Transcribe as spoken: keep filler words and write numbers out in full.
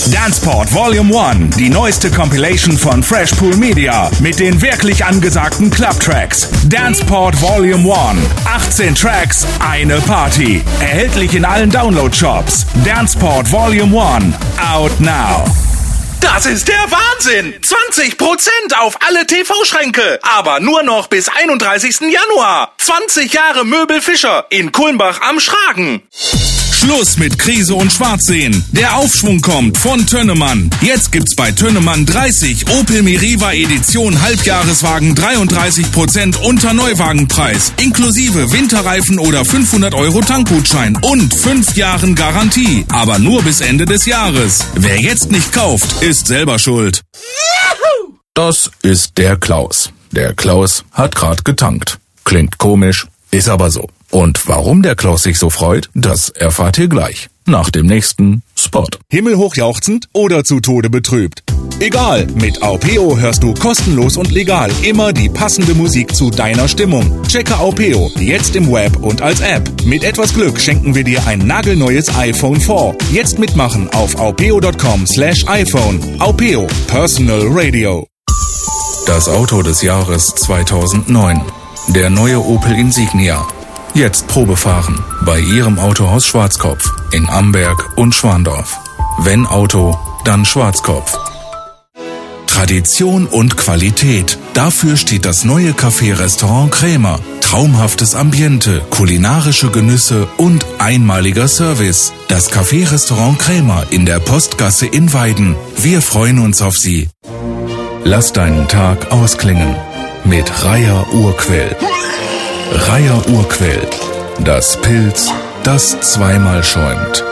Danceport Volume eins, die neueste Compilation von Freshpool Media mit den wirklich angesagten Club-Tracks. Danceport Volume eins, achtzehn Tracks, eine Party. Erhältlich in allen Download-Shops. Danceport Volume eins, out now. Das ist der Wahnsinn! zwanzig Prozent auf alle T V-Schränke, aber nur noch bis einunddreißigsten Januar. zwanzig Jahre Möbel Fischer in Kulmbach am Schragen. Schluss mit Krise und Schwarzsehen. Der Aufschwung kommt von Tönnemann. Jetzt gibt's bei Tönnemann dreißig Opel Meriva Edition Halbjahreswagen dreiunddreißig Prozent unter Neuwagenpreis. Inklusive Winterreifen oder fünfhundert Euro Tankgutschein und fünf Jahren Garantie. Aber nur bis Ende des Jahres. Wer jetzt nicht kauft, ist selber schuld. Das ist der Klaus. Der Klaus hat grad getankt. Klingt komisch, ist aber so. Und warum der Klaus sich so freut, das erfahrt ihr gleich. Nach dem nächsten Spot. Himmelhoch jauchzend oder zu Tode betrübt? Egal, mit Aupeo hörst du kostenlos und legal immer die passende Musik zu deiner Stimmung. Checke Aupeo, jetzt im Web und als App. Mit etwas Glück schenken wir dir ein nagelneues iPhone vier. Jetzt mitmachen auf aupeo punkt com slash iPhone. Aupeo, Personal Radio. Das Auto des Jahres zweitausendneun. Der neue Opel Insignia. Jetzt Probefahren bei Ihrem Autohaus Schwarzkopf in Amberg und Schwandorf. Wenn Auto, dann Schwarzkopf. Tradition und Qualität. Dafür steht das neue Café-Restaurant Krämer. Traumhaftes Ambiente, kulinarische Genüsse und einmaliger Service. Das Café-Restaurant Krämer in der Postgasse in Weiden. Wir freuen uns auf Sie. Lass deinen Tag ausklingen mit Reiher Urquell. Reiher Urquell. Das Pilz, das zweimal schäumt.